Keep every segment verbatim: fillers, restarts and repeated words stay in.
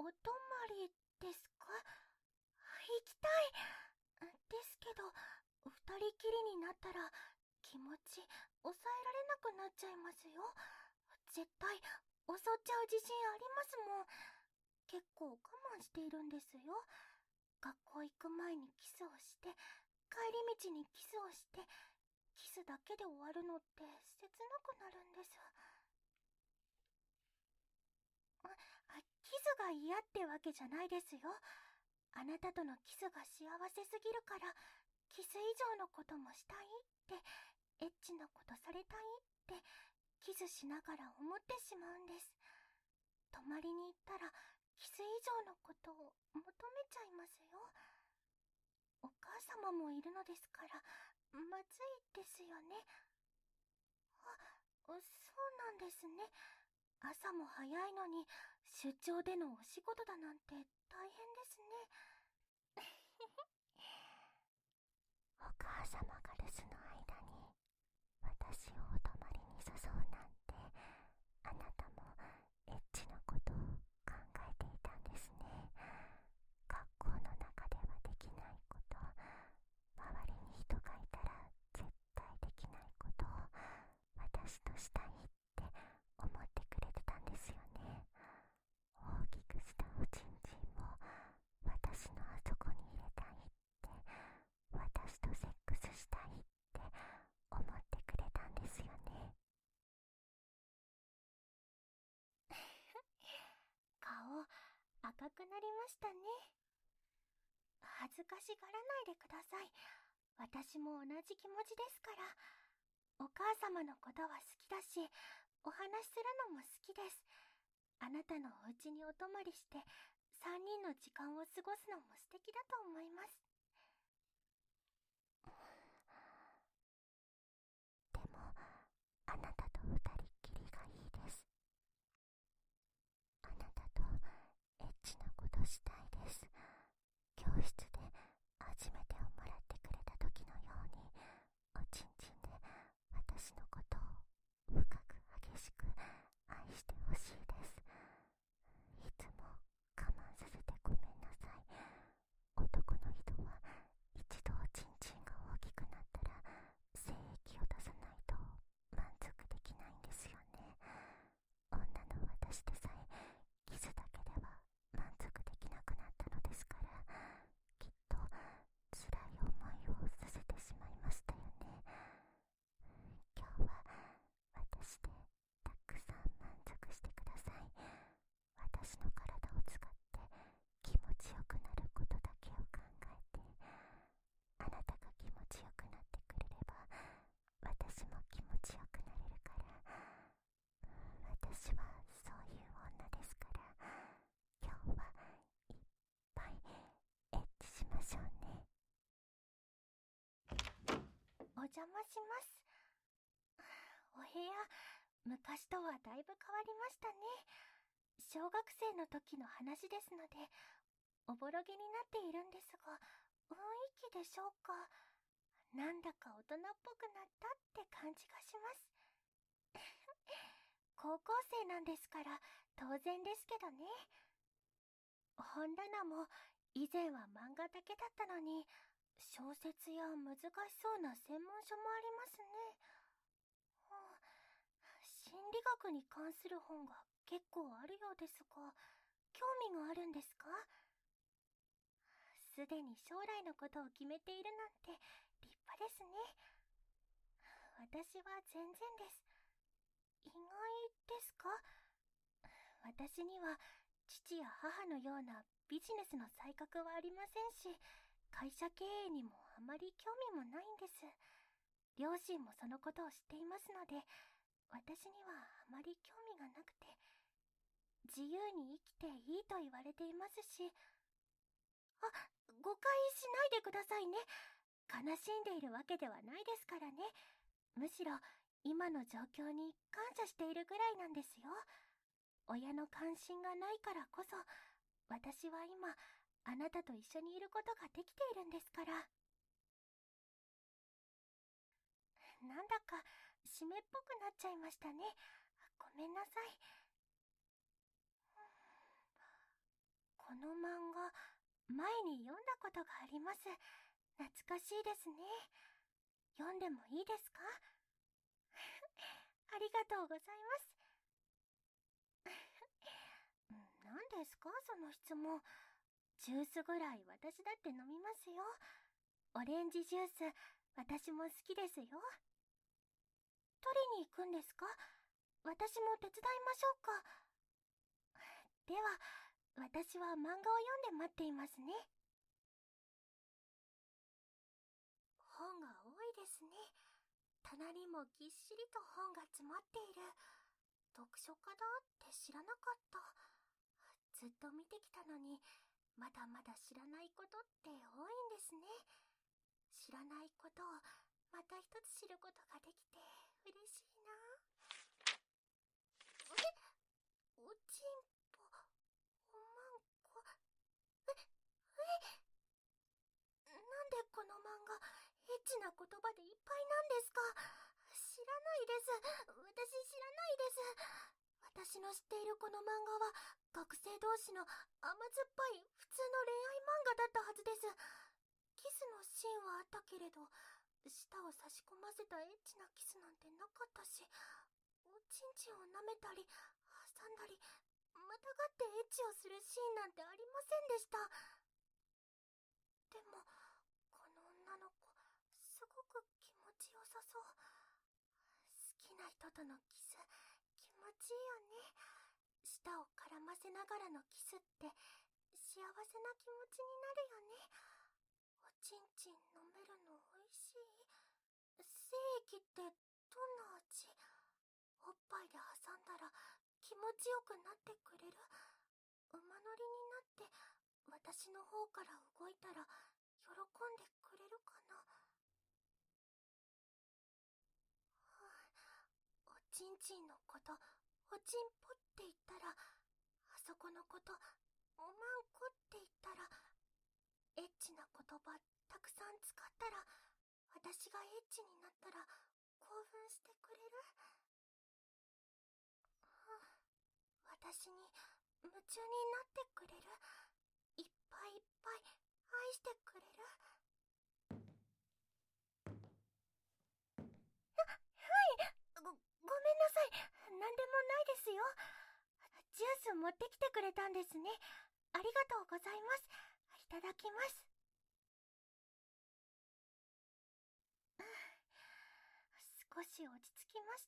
泊まりですか？行きたい。ですけど、二人きりになったら気持ち抑えられなくなっちゃいますよ。絶対襲っちゃう自信ありますもん。結構我慢しているんですよ。学校行く前にキスをして、帰り道にキスをして、キスだけで終わるのって切なくなるんです。あ、キスが嫌ってわけじゃないですよ。あなたとのキスが幸せすぎるから、キス以上のこともしたいって、エッチなことされたいって、キスしながら思ってしまうんです。泊まりに行ったら、キス以上のことを求めちゃいますよ。お母様もいるのですから、まずいですよね。あ、そうなんですね。朝も早いのに、出張でのお仕事だなんて大変ですね。 お母様が留守の間に私をお泊まりに誘うなんて、あなたもエッチなことを考えていたんですね。学校の中ではできないこと、周りに人がいたら絶対できないことを私としたいって思ってくれてたんですよね。大きくしたおちんちんを私のあそこに入れたいって、私とセックスしたいって思ってくれたんですよね。 顔、赤くなりましたね。恥ずかしがらないでください。私も同じ気持ちですから。お母様のことは好きだし、お話しするのも好きです。あなたのお家にお泊まりして、三人の時間を過ごすのも素敵だと思います。 でもあなたと二人っきりがいいです。あなたとエッチなことしたいです。教室で初めてをもらってくれた時のように、おちんちんで私のことを深く激しく愛してほしいです。いつも我慢させてごめんなさい。男の人は一度おちんちんが大きくなったら精液を出さないと満足できないんですよね。女の私でさえキスだけでは満足できなくなったのですから、きっと辛い思いをさせてしまいましたよね。今日は私でたくさん満足してください。私の体を使って気持ちよくなることだけを考えて、あなたが気持ちよくなってくれれば私も気持ちよくなれるから。私はそういう女ですから、今日はいっぱいエッチしましょうね。 お邪魔します。お部屋、昔とはだいぶ変わりましたね。小学生の時の話ですので、おぼろげになっているんですが、雰囲気でしょうか。なんだか大人っぽくなったって感じがします。高校生なんですから当然ですけどね。本棚も以前は漫画だけだったのに、小説や難しそうな専門書もありますね。はあ、心理学に関する本が結構あるようですが、興味があるんですか？すでに将来のことを決めているなんて立派ですね。私は全然です。意外ですか？私には父や母のようなビジネスの才覚はありませんし、会社経営にもあまり興味もないんです。両親もそのことを知っていますので、私にはあまり興味がなくて、自由に生きていいと言われていますし。あ、誤解しないでくださいね。悲しんでいるわけではないですからね。むしろ今の状況に感謝しているぐらいなんですよ。親の関心がないからこそ、私は今あなたと一緒にいることができているんですから。なんだか湿っぽくなっちゃいましたね。ごめんなさい。 の漫画、前に読んだことがあります。懐かしいですね。読んでもいいですか？ありがとうございます。何ですかその質問。ジュースぐらい私だって飲みますよ。オレンジジュース、私も好きですよ。取りに行くんですか？私も手伝いましょうか。では、私は漫画を読んで待っていますね。本が多いですね。棚にもぎっしりと本が詰まっている。読書家だって知らなかった。ずっと見てきたのに、まだまだ知らないことって多いんですね。知らないことをまた一つ知ることができて嬉しいな。え？おちんぽ、おまんこ。え、え、なんでこの漫画、エッチな言葉でいっぱいなんですか？知らないです。私知らないです。私の知っているこの漫画は、学生同士の甘酸っぱい普通の恋愛漫画だったはずです。キスのシーンはあったけれど、舌を差し込ませたエッチなキスなんてなかったし、おちんちんを舐めたり、挟んだり、またがってエッチをするシーンなんてありませんでした。でも、この女の子、すごく気持ちよさそう。好きな人とのキス、気持ちいいよね。舌を絡ませながらのキスって幸せな気持ちになるよね。おちんちん飲めるのおいしい？精液ってどんな味？おっぱいで挟んだら気持ちよくなってくれる？馬乗りになって私の方から動いたら喜んでくれるかな？おちんちんのこと、おちんぽって言ったら、あそこのこと、おまんこって言ったら、エッチな言葉たくさん使ったら、私がエッチになったら興奮してくれる？私に夢中になってくれる？いっぱいいっぱい愛してくれる？ご、ごめんなさい。なんでもないですよ。ジュース持ってきてくれたんですね。ありがとうございます。いただきます。少し落ち着きました。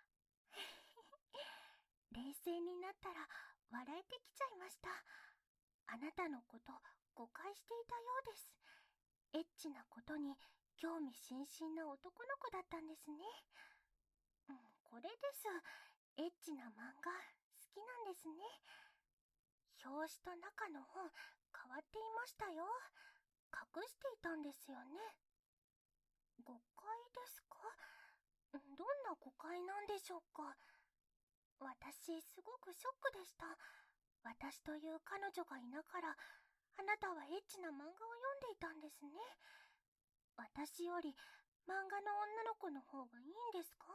冷静になったら笑えてきちゃいました。あなたのこと誤解していたようです。エッチなことに興味津々な男の子だったんですね。うん、これです。エッチな漫画好きなんですね。表紙と中の本変わっていましたよ。隠していたんですよね。誤解ですか？どんな誤解なんでしょうか？私すごくショックでした。私という彼女がいながら、あなたはエッチな漫画を読んでいたんですね。私より漫画の女の子の方がいいんですか？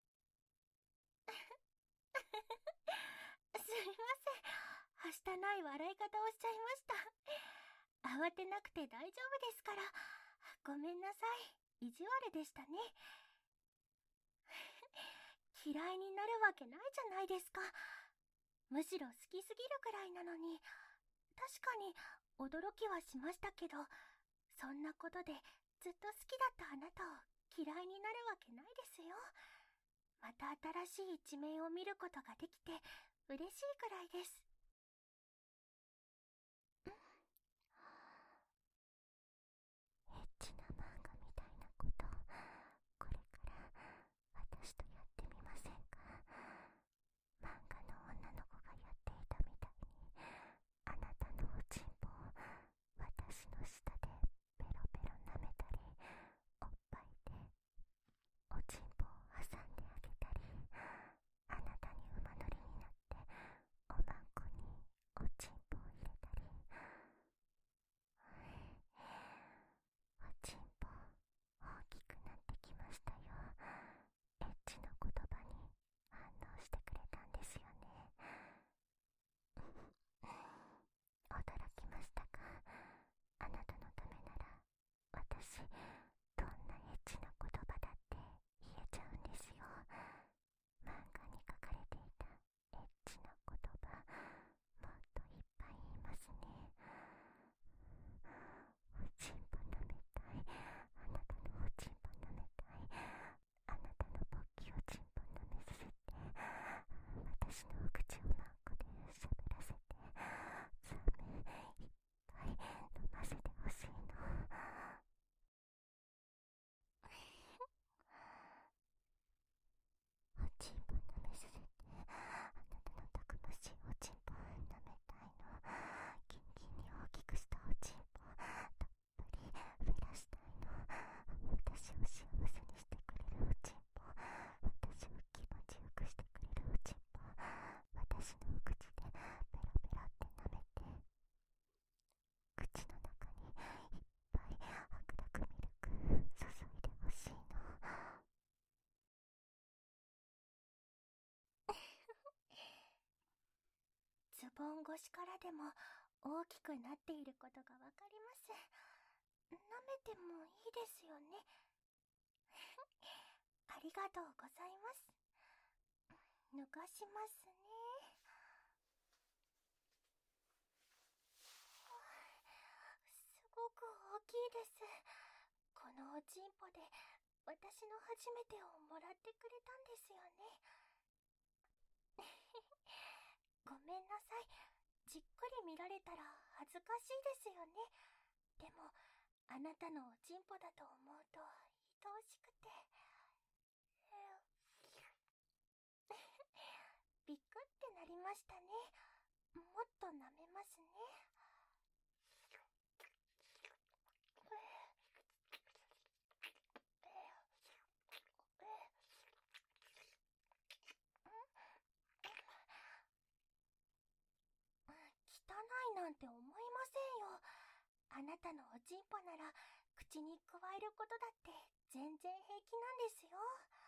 すみません。はしたない笑い方をしちゃいました。慌てなくて大丈夫ですから。ごめんなさい。意地悪でしたね。嫌いになるわけないじゃないですか。むしろ好きすぎるくらいなのに。確かに驚きはしましたけど、そんなことでずっと好きだったあなたを嫌いになるわけないですよ。また新しい一面を見ることができて嬉しいくらいです。 エッチな漫画みたいなことをこれから私とやってみませんか？漫画の女の子がやっていたみたいに、あなたのおちんぽを私の舌でペロペロ舐めたり、おっぱいでおちんぽを挟んであげたり、あなたに馬乗りになっておまんこボン越しからでも大きくなっていることがわかります。舐めてもいいですよね。ありがとうございます。脱がしますね。すごく大きいです。このおちんぽで私の初めてをもらってくれたんですよね。ごめんなさい。じっくり見られたら恥ずかしいですよね。でもあなたのおちんぽだと思うと愛おしくて。びっくってなりましたね。もっと舐めますね。汚いなんて思いませんよ。あなたのおちんぽなら口に加えることだって全然平気なんですよ。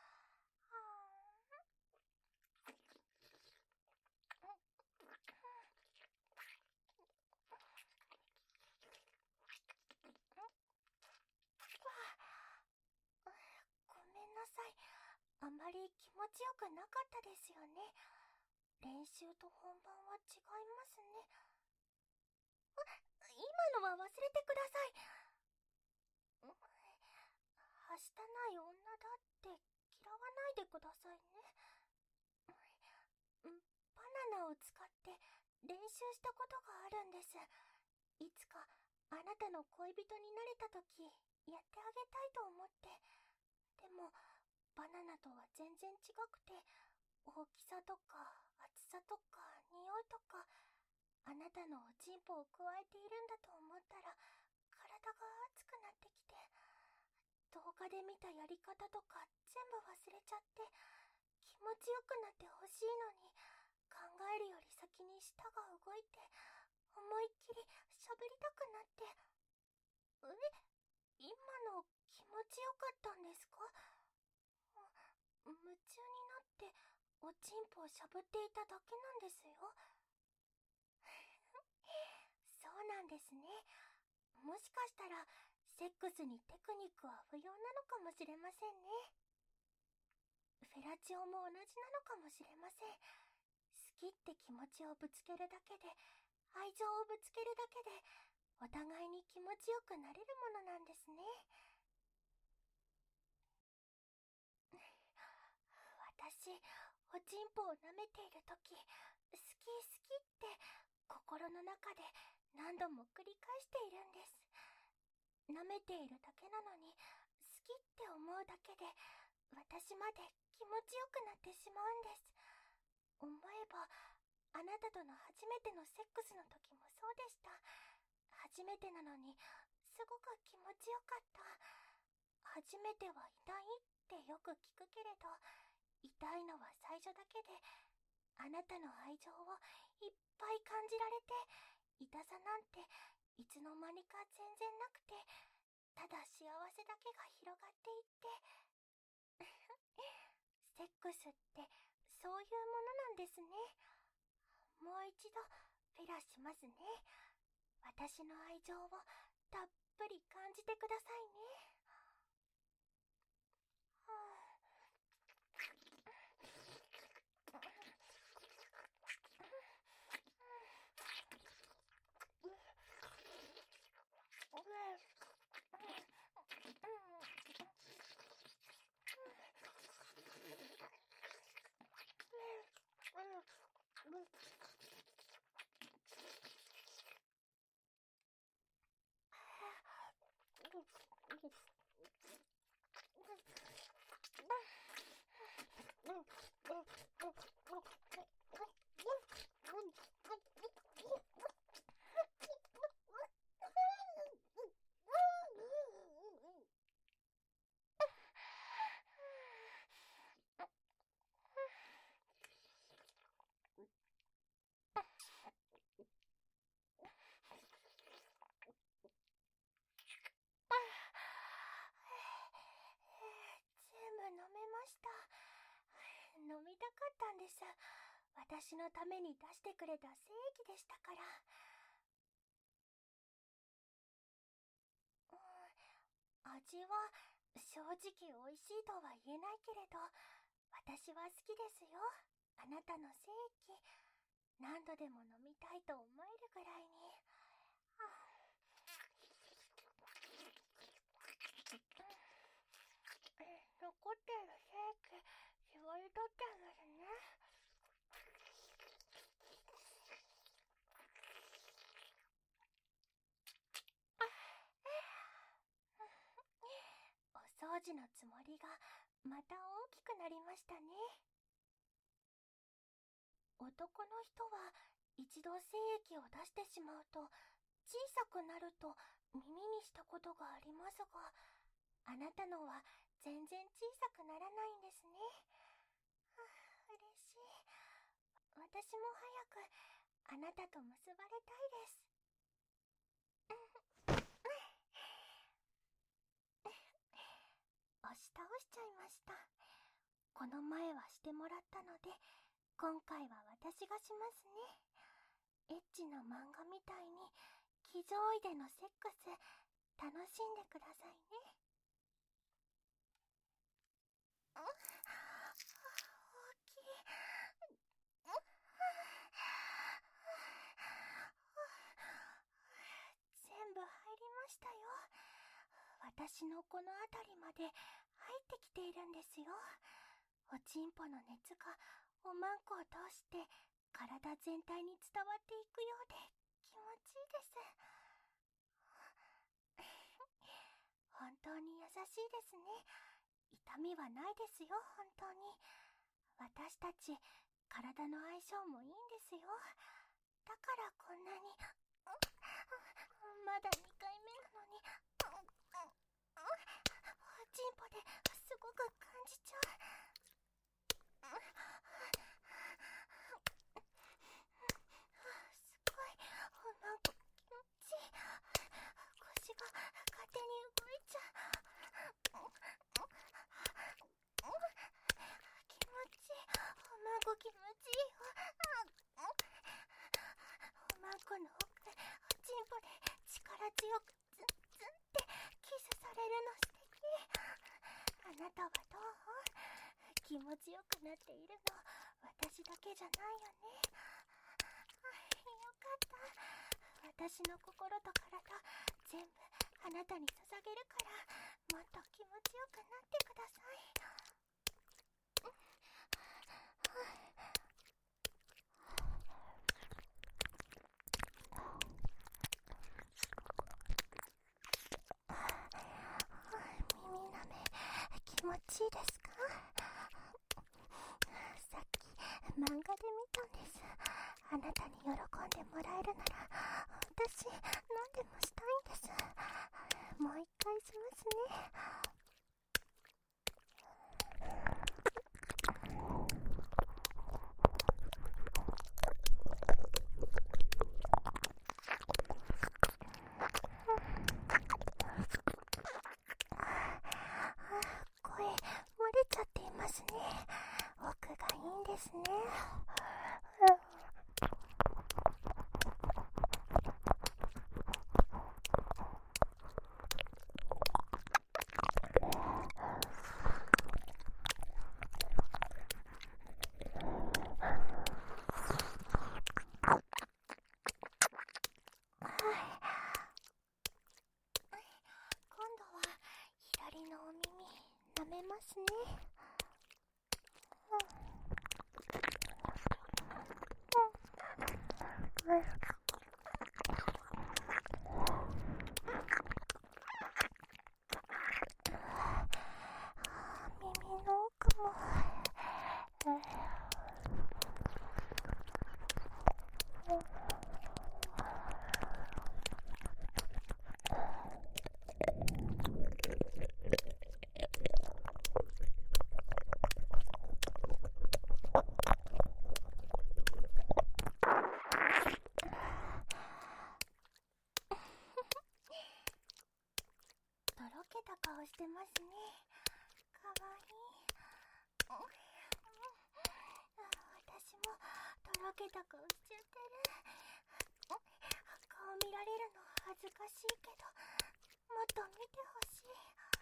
ごめんなさい。あまり気持ちよくなかったですよね。練習と本番は違いますね。今のは忘れてください。はしたない女だって嫌わないでくださいね。バナナを使って練習したことがあるんです。いつかあなたの恋人になれた時やってあげたいと思って。でもバナナとは全然違くて、大きさとか厚さとか匂いとか、あなたのおちんぽを加えているんだと思ったら体が熱くなってきて、動画で見たやり方とか全部忘れちゃって、気持ちよくなってほしいのに考えるより先に舌が動いて、思いっきり喋りたくなって。え、今の気持ちよかったんですか？夢中になっておちんぽをしゃぶっていただけなんですよ。そうなんですね。もしかしたらセックスにテクニックは不要なのかもしれませんね。フェラチオも同じなのかもしれません。好きって気持ちをぶつけるだけで、愛情をぶつけるだけで、お互いに気持ちよくなれるものなんですね。私、おちんぽを舐めているとき、好き好きって心の中で何度も繰り返しているんです。舐めているだけなのに、好きって思うだけで、私まで気持ちよくなってしまうんです。思えば、あなたとの初めてのセックスの時もそうでした。初めてなのに、すごく気持ちよかった。初めては痛いってよく聞くけれど、痛いのは最初だけで、あなたの愛情をいっぱい感じられて、痛さなんていつの間にか全然なくて、ただ幸せだけが広がっていって、セックスってそういうものなんですね。もう一度フェラしますね。私の愛情をたっぷり感じてくださいね。はあ、全部飲めました。飲みたかったんです。 私のために出してくれた正義でしたから。うん、味は正直美味しいとは言えないけれど、私は好きですよ。あなたの正義、何度でも飲みたいと思えるぐらいに。はあ、残っている正義、絞り取っちゃいますね。お掃除のつもりがまた大きくなりましたね。男の人は一度精液を出してしまうと小さくなると耳にしたことがありますが、あなたのは全然小さくならないんですね。はあ、嬉しい。私も早くあなたと結ばれたいです。押し倒しちゃいました。この前はしてもらったので、今回は私がしますね。エッチな漫画みたいに騎乗位でのセックス楽しんでくださいね。大きい。全部入りましたよ。私のこの辺りまで入ってきているんですよ。おちんぽの熱がおまんこを通して体全体に伝わっていくようで気持ちいいです。本当に優しいですね。痛みはないですよ、本当に。私たち体の相性もいいんですよ。だからこんなにまだにかいめなのにおちんぽですごく感じちゃう。すごい、なんか気持ちいい。腰が勝手に動いちゃう。気持ちいい。おまんこ気持ちいいよ。おまんこの奥、おちんぽで力強くズンズンってキスされるの素敵。あなたはどう？気持ちよくなっているの私だけじゃないよね。よかった。私の心と体全部あなたに捧げるから、もっと気持ちよくなってください。耳なめ気持ちいいですか？さっき漫画で見たんです。あなたに喜んでもらえるなら私何でもしたいんです。もう一回しますね。声漏れちゃっていますね。奥がいいんですね。今度は左のお耳舐めますね。耳の奥もとろけた顔してますね。かわいい。私もろけた顔しちゃってる。顔見られるの恥ずかしいけど、もっと見てほしい。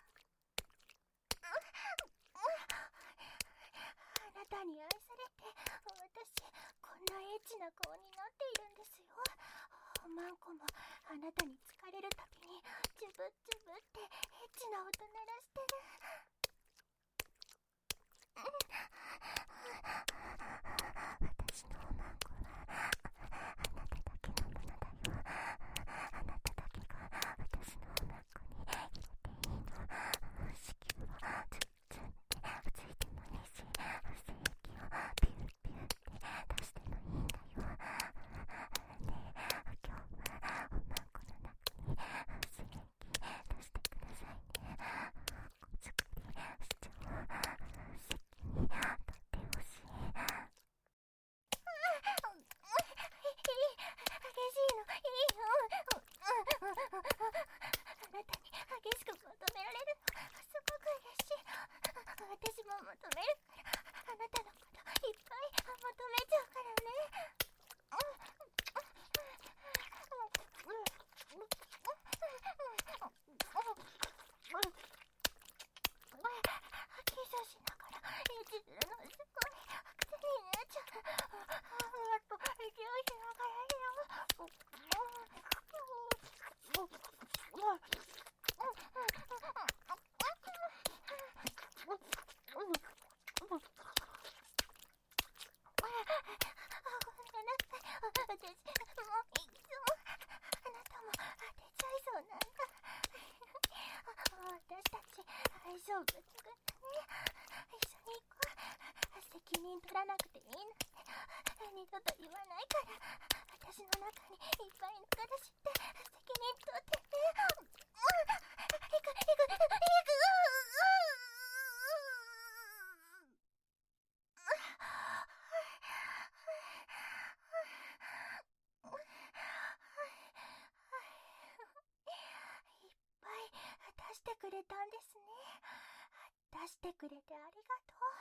あなたに愛されて、私こんなエッチな顔になっているんですよ。マンコもあなたに疲れるたびにジュブッジュブってエッチな音鳴らしてる。 私のおまんこはあなただけのものだよ。あなただけが私のおまんこに入れていいの。子宮をツンツンってついてもいいし、精液をピューピューって出してもいいんだよ。ねえ、今日はおまんこの中に精液出してくださいね。作りしちゃおう。席に取ってほしい。 激しいのいいよ。あなたに激しく求められるのすごく嬉しい。私も求めるから、あなたのこといっぱい求めちゃうからね。キスしながらエッチするのすごい癖になっちゃう。あと息をしながらよ。私、もういっつもあなたも当てちゃいそうなんだ。私たち相性抜群だね。一緒に行こう。責任取らなくていいなんて二度と言わないから、私の中にいっぱいの彼氏って責任取ってね。行く行く行く。いっぱい出してくれたんですね。出してくれてありがとう。